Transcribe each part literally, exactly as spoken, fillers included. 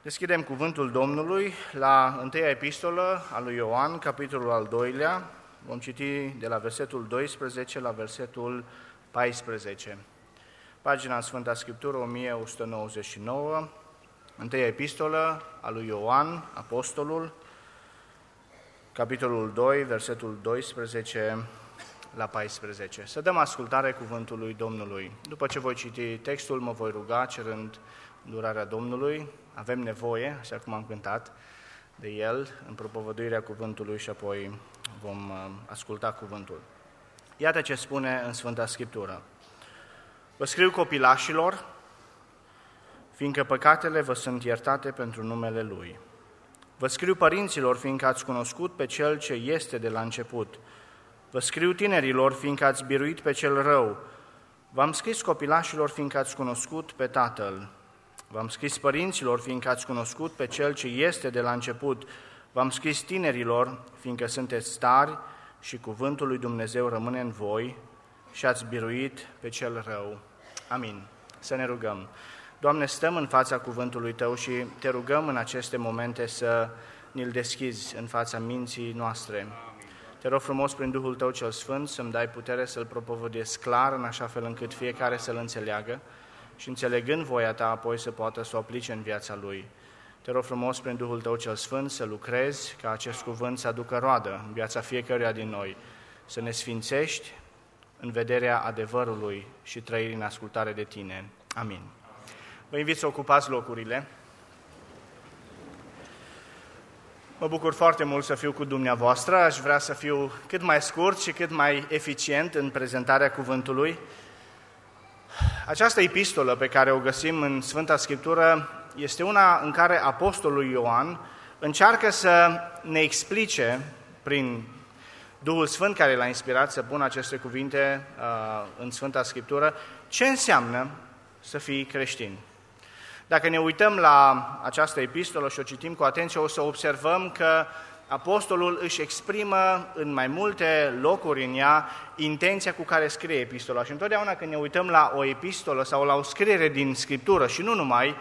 Deschidem cuvântul Domnului la întâia epistolă a lui Ioan, capitolul al doilea. Vom citi de la versetul doisprezece la versetul paisprezece. Pagina în Sfânta Scriptură o mie o sută nouăzeci și nouă, întâia epistolă a lui Ioan, apostolul, capitolul doi, versetul doisprezece la paisprezece. Să dăm ascultare cuvântului Domnului. După ce voi citi textul, mă voi ruga cerând durarea Domnului. Avem nevoie, așa cum am cântat, de El în propovăduirea cuvântului și apoi vom asculta cuvântul. Iată ce spune în Sfânta Scriptură. Vă scriu copilașilor, fiindcă păcatele vă sunt iertate pentru numele Lui. Vă scriu părinților, fiindcă ați cunoscut pe Cel ce este de la început. Vă scriu tinerilor, fiindcă ați biruit pe cel rău. V-am scris copilașilor, fiindcă ați cunoscut pe Tatăl. V-am scris părinților, fiindcă ați cunoscut pe Cel ce este de la început. V-am scris tinerilor, fiindcă sunteți tari și cuvântul lui Dumnezeu rămâne în voi și ați biruit pe cel rău. Amin. Să ne rugăm. Doamne, stăm în fața cuvântului Tău și Te rugăm în aceste momente să ni-l deschizi în fața minții noastre. Te rog frumos prin Duhul Tău cel Sfânt să-mi dai putere să-l propovăduiesc clar, în așa fel încât fiecare să-l înțeleagă și înțelegând voia Ta apoi să poată să o aplice în viața lui. Te rog frumos prin Duhul Tău cel Sfânt să lucrezi ca acest cuvânt să aducă roadă în viața fiecăruia din noi, să ne sfințești în vederea adevărului și trăirii în ascultare de Tine. Amin. Vă invit să ocupați locurile. Mă bucur foarte mult să fiu cu dumneavoastră. Aș vrea să fiu cât mai scurt și cât mai eficient în prezentarea cuvântului. Această epistolă pe care o găsim în Sfânta Scriptură este una în care apostolul Ioan încearcă să ne explice prin Duhul Sfânt care l-a inspirat să pună aceste cuvinte uh, în Sfânta Scriptură ce înseamnă să fii creștin. Dacă ne uităm la această epistolă și o citim cu atenție, o să observăm că apostolul își exprimă în mai multe locuri în ea intenția cu care scrie epistola. Și întotdeauna când ne uităm la o epistolă sau la o scriere din Scriptură și nu numai,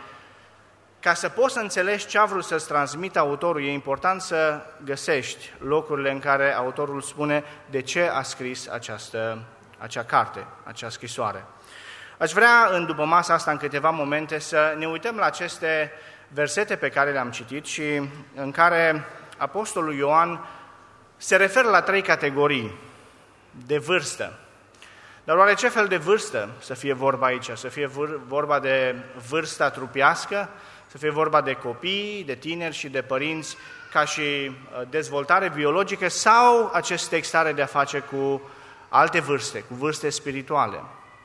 ca să poți să înțelegi ce a vrut să-ți transmită autorul, e important să găsești locurile în care autorul spune de ce a scris această, acea carte, acea scrisoare. Aș vrea în după masa asta, în câteva momente, să ne uităm la aceste versete pe care le-am citit și în care apostolul Ioan se referă la trei categorii de vârstă. Dar oare ce fel de vârstă să fie vorba aici? Să fie vorba de vârsta trupească, să fie vorba de copii, de tineri și de părinți ca și dezvoltare biologică sau acest text are de a face cu alte vârste, cu vârste spirituale?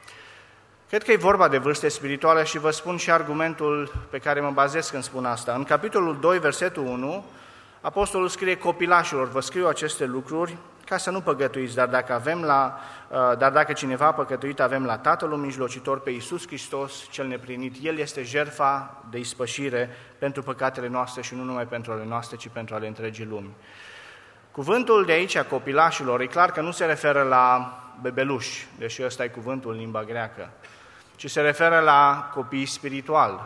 Cred că e vorba de vârste spirituale și vă spun și argumentul pe care mă bazez când spun asta. În capitolul doi, versetul unu, apostolul scrie copilașilor, vă scriu aceste lucruri ca să nu păcătuiți, dar dacă, avem la, dar dacă cineva a păcătuit, avem la Tatăl un mijlocitor, pe Iisus Hristos cel neplinit. El este jertfa de ispășire pentru păcatele noastre și nu numai pentru ale noastre, ci pentru ale întregii lumi. Cuvântul de aici, copilașilor, e clar că nu se referă la bebeluși, deși ăsta e cuvântul în limba greacă, ci se referă la copii spirituali,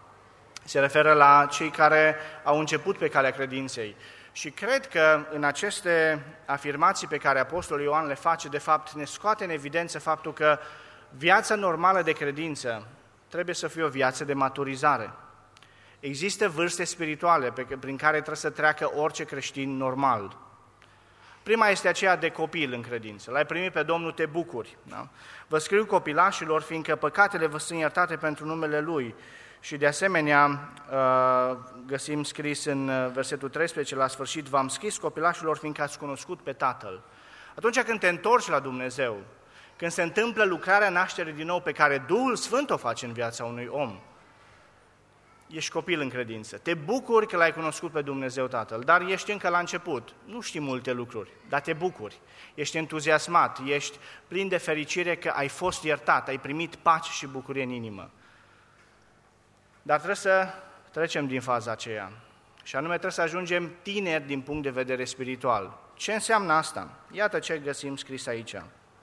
se referă la cei care au început pe calea credinței. Și cred că în aceste afirmații pe care apostolul Ioan le face, de fapt, ne scoate în evidență faptul că viața normală de credință trebuie să fie o viață de maturizare. Există vârste spirituale prin care trebuie să treacă orice creștin normal. Prima este aceea de copil în credință. L-ai primit pe Domnul, te bucuri. Da? Vă scriu copilașilor, fiindcă păcatele vă sunt iertate pentru numele Lui. Și de asemenea, găsim scris în versetul treisprezece, la sfârșit, v-am scris copilașilor, fiindcă ați cunoscut pe Tatăl. Atunci când te întorci la Dumnezeu, când se întâmplă lucrarea nașterii din nou pe care Duhul Sfânt o face în viața unui om, ești copil în credință. Te bucuri că l-ai cunoscut pe Dumnezeu Tatăl, dar ești încă la început. Nu știi multe lucruri, dar te bucuri. Ești entuziasmat, ești plin de fericire că ai fost iertat, ai primit pace și bucurie în inimă. Dar trebuie să trecem din faza aceea. Și anume trebuie să ajungem tineri din punct de vedere spiritual. Ce înseamnă asta? Iată ce găsim scris aici.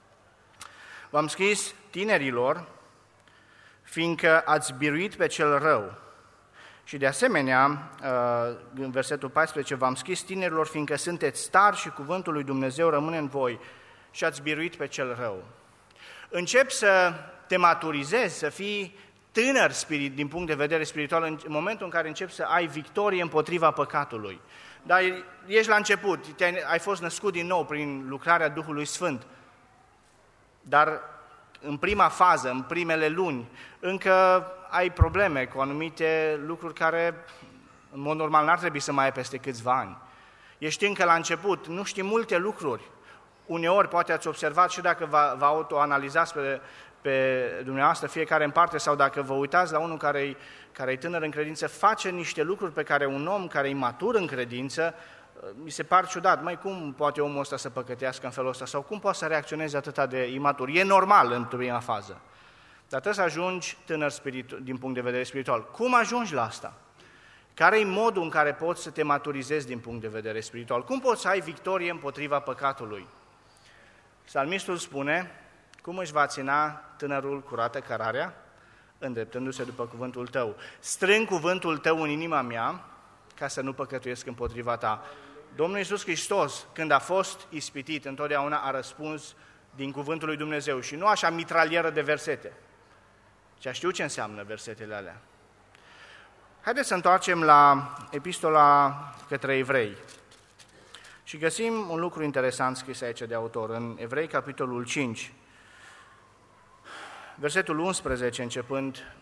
V-am scris tinerilor, fiindcă ați biruit pe cel rău Și de asemenea, în versetul paisprezece, v-am scris tinerilor, fiindcă sunteți tari și cuvântul lui Dumnezeu rămâne în voi și ați biruit pe cel rău. Începi să te maturizezi, să fii tânăr spirit, din punct de vedere spiritual, în momentul în care începi să ai victorie împotriva păcatului. Dar ești la început, ai fost născut din nou prin lucrarea Duhului Sfânt, dar în prima fază, în primele luni, încă ai probleme cu anumite lucruri care, în mod normal, n-ar trebui să mai ai peste câțiva ani. Ești încă la început, nu știi multe lucruri. Uneori, poate ați observat și dacă vă, vă autoanalizați pe, pe dumneavoastră, fiecare în parte, sau dacă vă uitați la unul care, care e tânăr în credință, face niște lucruri pe care un om care e matur în credință, mi se par ciudat, mai cum poate omul ăsta să păcătească în felul ăsta, sau cum poate să reacționeze atât de imatur. E normal în prima fază, dar trebuie să ajungi tânăr spirit, din punct de vedere spiritual. Cum ajungi la asta? Care e modul în care poți să te maturizezi din punct de vedere spiritual? Cum poți să ai victorie împotriva păcatului? Psalmistul spune, cum își va țina tânărul curată cărarea? Îndreptându-se după cuvântul tău. Strâng cuvântul tău în inima mea, ca să nu păcătuiesc împotriva ta. Domnul Iisus Hristos, când a fost ispitit, întotdeauna a răspuns din cuvântul lui Dumnezeu și nu așa mitralieră de versete. Și știu ce înseamnă versetele alea. Haideți să întoarcem la epistola către evrei. Și găsim un lucru interesant scris aici de autor, în Evrei, capitolul cinci, versetul unsprezece, începând,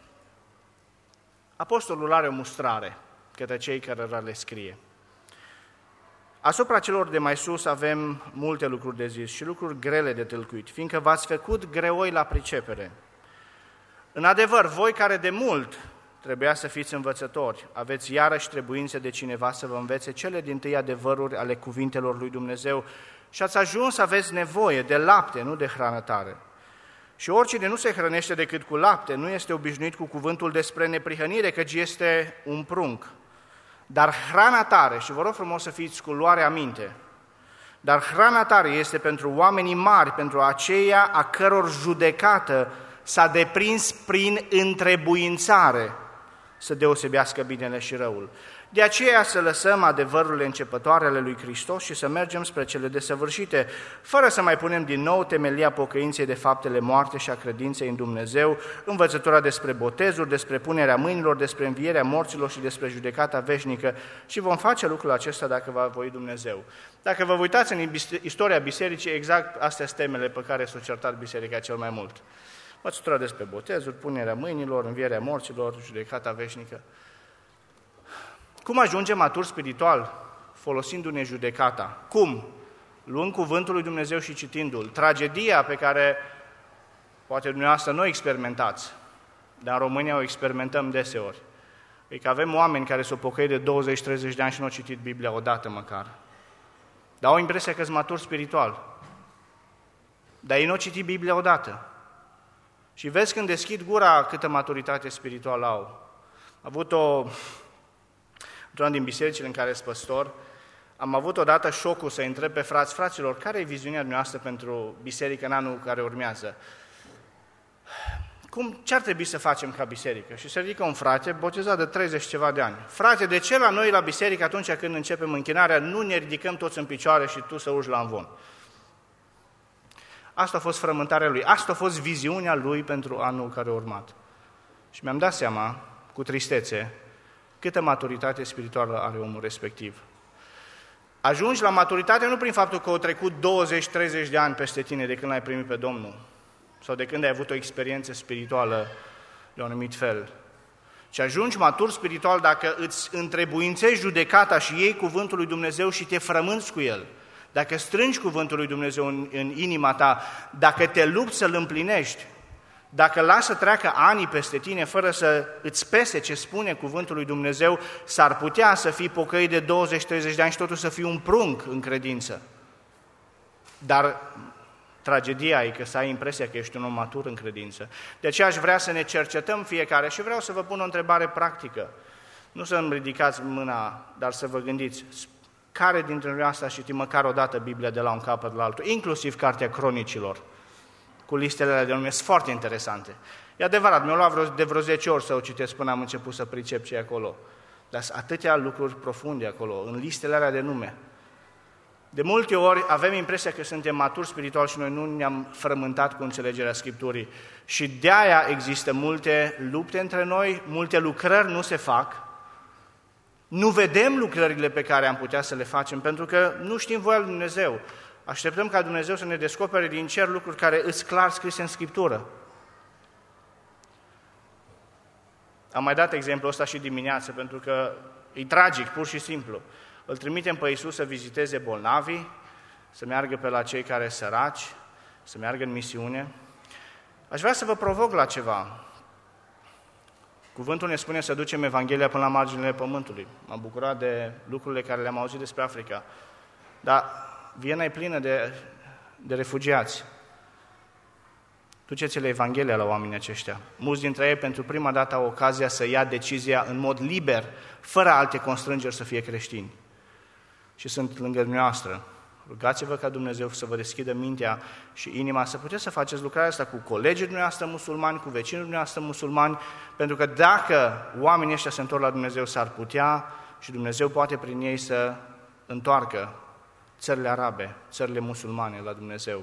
apostolul are o mustrare către cei care le scrie. Asupra celor de mai sus avem multe lucruri de zis și lucruri grele de tâlcuit, fiindcă v-ați făcut greoi la pricepere. În adevăr, voi care de mult trebuia să fiți învățători, aveți iarăși trebuințe de cineva să vă învețe cele dintâi adevăruri ale cuvintelor lui Dumnezeu și ați ajuns să aveți nevoie de lapte, nu de hrană tare. Și oricine nu se hrănește decât cu lapte, nu este obișnuit cu cuvântul despre neprihănire, căci este un prunc. Dar hrana tare, și vă rog frumos să fiți cu luare aminte, dar hrana tare este pentru oamenii mari, pentru aceia a căror judecată s-a deprins prin întrebuințare să deosebească binele și răul. De aceea să lăsăm adevărurile începătoare ale lui Hristos și să mergem spre cele desăvârșite, fără să mai punem din nou temelia pocăinței de faptele moarte și a credinței în Dumnezeu, învățătura despre botezuri, despre punerea mâinilor, despre învierea morților și despre judecata veșnică, și vom face lucrul acesta dacă va voi Dumnezeu. Dacă vă uitați în istoria bisericii, exact astea sunt temele pe care s-a certat biserica cel mai mult. Învățătura despre botezuri, punerea mâinilor, învierea morților, judecata veșnică. Cum ajungem matur spiritual? Folosindu-ne judecata. Cum? Luând cuvântul lui Dumnezeu și citindu-l. Tragedia pe care poate dumneavoastră nu o experimentați, dar în România o experimentăm deseori. E că avem oameni care s-au pocăit de douăzeci treizeci de ani și nu au citit Biblia odată măcar. Dar au impresia că sunt matur spiritual. Dar ei nu au citit Biblia odată. Și vezi când deschid gura câtă maturitate spirituală au. Am avut o... într-una din bisericile în care sunt păstor, am avut odată șocul să întreb pe frați, fraților, care e viziunea dumneavoastră pentru biserică în anul care urmează? Cum, ce ar trebui să facem ca biserică? Și se ridică un frate, botezat de treizeci ceva de ani. Frate, de ce la noi la biserică, atunci când începem închinarea, nu ne ridicăm toți în picioare și tu să urci la amvon? Asta a fost frământarea lui, asta a fost viziunea lui pentru anul care a urmat. Și mi-am dat seama, cu tristețe, câtă maturitate spirituală are omul respectiv. Ajungi la maturitate nu prin faptul că au trecut douăzeci treizeci de ani peste tine de când l-ai primit pe Domnul, sau de când ai avut o experiență spirituală de un anumit fel, ci ajungi matur spiritual dacă îți întrebuințești judecata și iei cuvântul lui Dumnezeu și te frămânți cu el. Dacă strângi cuvântul lui Dumnezeu în, în inima ta, dacă te lupți să-l împlinești, dacă lasă să treacă ani peste tine fără să îți pese ce spune cuvântul lui Dumnezeu, s-ar putea să fii pocăit de douăzeci treizeci de ani și totuși să fii un prunc în credință. Dar tragedia e că să ai impresia că ești un om matur în credință. De aceea aș vrea să ne cercetăm fiecare și vreau să vă pun o întrebare practică. Nu să-mi ridicați mâna, dar să vă gândiți, care dintre noi asta a citit măcar o dată Biblia de la un capăt la altul, inclusiv Cartea Cronicilor, cu listele alea de nume, sunt foarte interesante. E adevărat, mi-a luat vreo, de vreo zece ori să o citesc până am început să pricep ce e acolo. Dar sunt atâtea lucruri profunde acolo, în listele alea de nume. De multe ori avem impresia că suntem maturi spiritual și noi nu ne-am frământat cu înțelegerea Scripturii. Și de-aia există multe lupte între noi, multe lucrări nu se fac, nu vedem lucrările pe care am putea să le facem, pentru că nu știm voia lui Dumnezeu. Așteptăm ca Dumnezeu să ne descopere din cer lucruri care îs clar scrise în Scriptură. Am mai dat exemplul ăsta și dimineață, pentru că e tragic, pur și simplu. Îl trimitem pe Iisus să viziteze bolnavii, să meargă pe la cei care sunt săraci, să meargă în misiune. Aș vrea să vă provoc la ceva. Cuvântul ne spune să ducem Evanghelia până la marginile pământului. M-am bucurat de lucrurile care le-am auzit despre Africa. Dar Viena e plină de, de refugiați. Duceți-le Evanghelia la oamenii aceștia. Mulți dintre ei pentru prima dată au ocazia să ia decizia în mod liber, fără alte constrângeri să fie creștini. Și sunt lângă dumneavoastră. Rugați-vă ca Dumnezeu să vă deschidă mintea și inima, să puteți să faceți lucrarea asta cu colegii dumneavoastră musulmani, cu vecinii dumneavoastră musulmani, pentru că dacă oamenii ăștia se întorc la Dumnezeu, s-ar putea și Dumnezeu poate prin ei să întoarcă țările arabe, țările musulmane la Dumnezeu.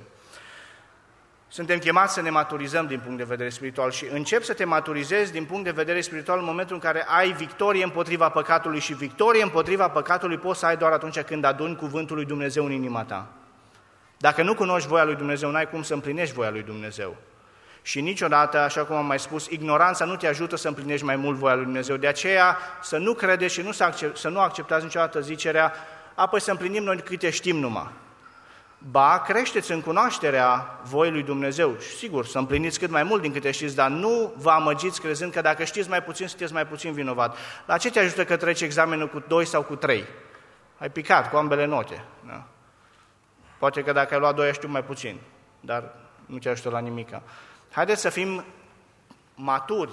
Suntem chemați să ne maturizăm din punct de vedere spiritual și încep să te maturizezi din punct de vedere spiritual în momentul în care ai victorie împotriva păcatului și victorie împotriva păcatului poți să ai doar atunci când aduni cuvântul lui Dumnezeu în inima ta. Dacă nu cunoști voia lui Dumnezeu, n-ai cum să împlinești voia lui Dumnezeu. Și niciodată, așa cum am mai spus, ignoranța nu te ajută să împlinești mai mult voia lui Dumnezeu. De aceea să nu credeți și nu să, accept, să nu acceptați niciodată zicerea, apoi să împlinim noi câte știm numai. Ba, creșteți în cunoașterea voii lui Dumnezeu și sigur, să împliniți cât mai mult din câte știți, dar nu vă amăgiți crezând că dacă știți mai puțin, sunteți mai puțin vinovat. La ce te ajută că treci examenul cu doi sau cu trei? Ai picat cu ambele note. Da? Poate că dacă ai luat doi, ai știut mai puțin, dar nu te ajută la nimica. Haideți să fim maturi,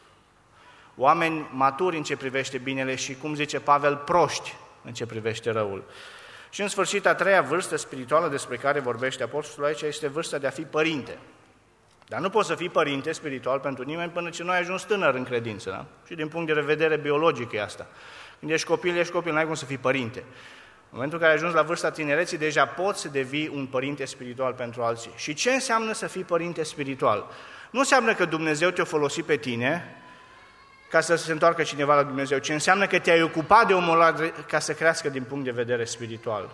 oameni maturi în ce privește binele și, cum zice Pavel, proști în ce privește răul. Și în sfârșit, a treia vârstă spirituală despre care vorbește Apostolul aici este vârsta de a fi părinte. Dar nu poți să fii părinte spiritual pentru nimeni până ce nu ai ajuns tânăr în credință. Da? Și din punct de vedere biologic e asta. Când ești copil, ești copil, n-ai cum să fii părinte. În momentul în care ai ajuns la vârsta tinereții, deja poți să devii un părinte spiritual pentru alții. Și ce înseamnă să fii părinte spiritual? Nu înseamnă că Dumnezeu te-a folosit pe tine ca să se întoarcă cineva la Dumnezeu, ci înseamnă că te-ai ocupat de omul ăla ca să crească din punct de vedere spiritual.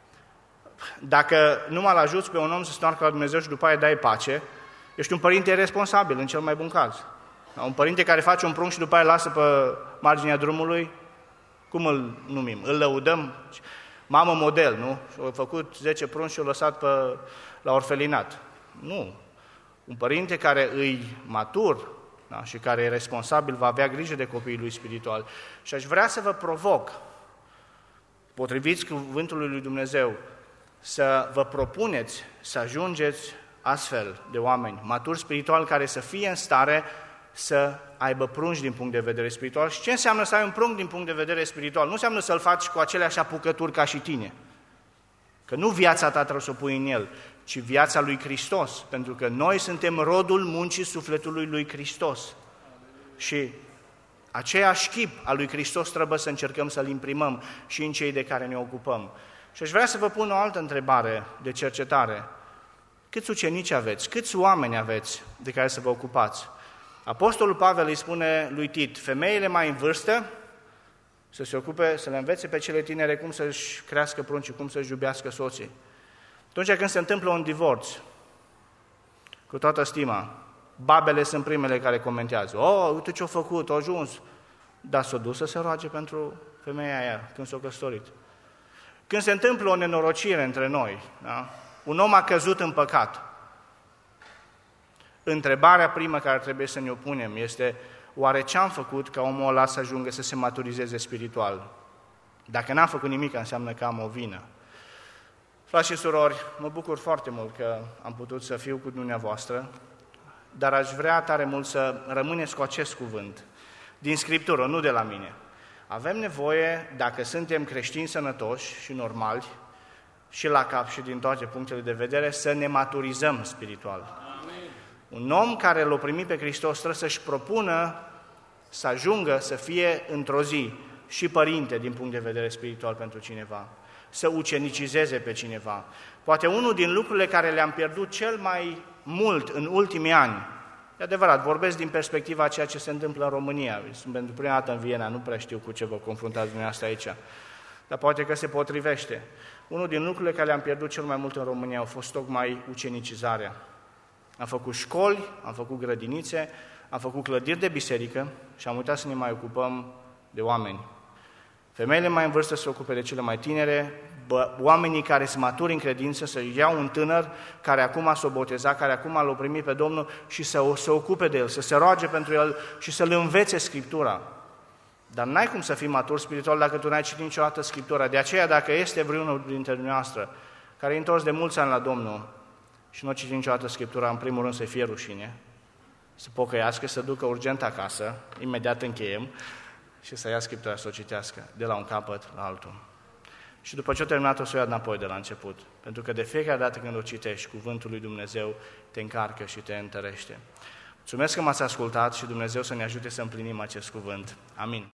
Dacă nu mă ajuți pe un om să se întoarcă la Dumnezeu și după aia dai pace, ești un părinte responsabil, în cel mai bun caz. Un părinte care face un prunc și după aia lasă pe marginea drumului, cum îl numim? Îl lăudăm? Mamă model, nu? Și-a făcut zece prunci și a lăsat pe, la orfelinat. Nu. Un părinte care îi matur, da, și care e responsabil, va avea grijă de copiii lui spiritual. Și aș vrea să vă provoc, potrivit cuvântului lui Dumnezeu, să vă propuneți să ajungeți astfel de oameni maturi spiritual care să fie în stare să aibă prunci din punct de vedere spiritual. Și ce înseamnă să ai un prunc din punct de vedere spiritual? Nu înseamnă să-l faci cu aceleași apucături ca și tine. Că nu viața ta trebuie să o pui în el, ci viața lui Hristos, pentru că noi suntem rodul muncii sufletului lui Hristos. Și aceeași chip a lui Hristos trebuie să încercăm să-l imprimăm și în cei de care ne ocupăm. Și aș vrea să vă pun o altă întrebare de cercetare. Câți ucenici aveți? Câți oameni aveți de care să vă ocupați? Apostolul Pavel îi spune lui Tit, femeile mai în vârstă, să se ocupe, să le învețe pe cele tinere cum să-și crească pruncii, cum să-și iubească soții. Atunci când se întâmplă un divorț, cu toată stima, babele sunt primele care comentează. Oh, uite ce-a făcut, a ajuns. Dar s-a dus să se roage pentru femeia aia când s-a căsătorit. Când se întâmplă o nenorocire între noi, da? Un om a căzut în păcat. Întrebarea primă care trebuie să ne o punem este, oare ce am făcut ca omul ăla să ajungă să se maturizeze spiritual? Dacă n-am făcut nimic, înseamnă că am o vină. Frați și surori, mă bucur foarte mult că am putut să fiu cu dumneavoastră, dar aș vrea tare mult să rămâneți cu acest cuvânt din Scriptură, nu de la mine. Avem nevoie, dacă suntem creștini sănătoși și normali, și la cap și din toate punctele de vedere, să ne maturizăm spiritual. Amin. Un om care l-a primit pe Hristos trebuie să-și propună să ajungă să fie într-o zi și părinte din punct de vedere spiritual pentru cineva, să ucenicizeze pe cineva. Poate unul din lucrurile care le-am pierdut cel mai mult în ultimii ani, e adevărat, vorbesc din perspectiva a ceea ce se întâmplă în România. Sunt pentru prima dată în Viena, nu prea știu cu ce vă confruntați dumneavoastră aici, dar poate că se potrivește. Unul din lucrurile care le-am pierdut cel mai mult în România au fost tocmai ucenicizarea. Am făcut școli, am făcut grădinițe, am făcut clădiri de biserică și am uitat să ne mai ocupăm de oameni. Femeile mai în vârstă să se ocupe de cele mai tinere, bă, oamenii care sunt maturi în credință să iau un tânăr care acum s-o boteza, care acum l-a primit pe Domnul și să se ocupe de el, să se roage pentru el și să-l învețe Scriptura. Dar n-ai cum să fii matur spiritual dacă tu n-ai citit niciodată Scriptura. De aceea, dacă este vreunul dintre dumneavoastră care e întors de mulți ani la Domnul și nu a citit niciodată Scriptura, în primul rând să fie rușine, să pocăiască, să ducă urgent acasă, imediat încheiem, și să ia Scriptura să o citească de la un capăt la altul. Și după ce o terminat-o, să o ia înapoi de la început. Pentru că de fiecare dată când o citești, cuvântul lui Dumnezeu te încarcă și te întărește. Mulțumesc că m-ați ascultat și Dumnezeu să ne ajute să împlinim acest cuvânt. Amin.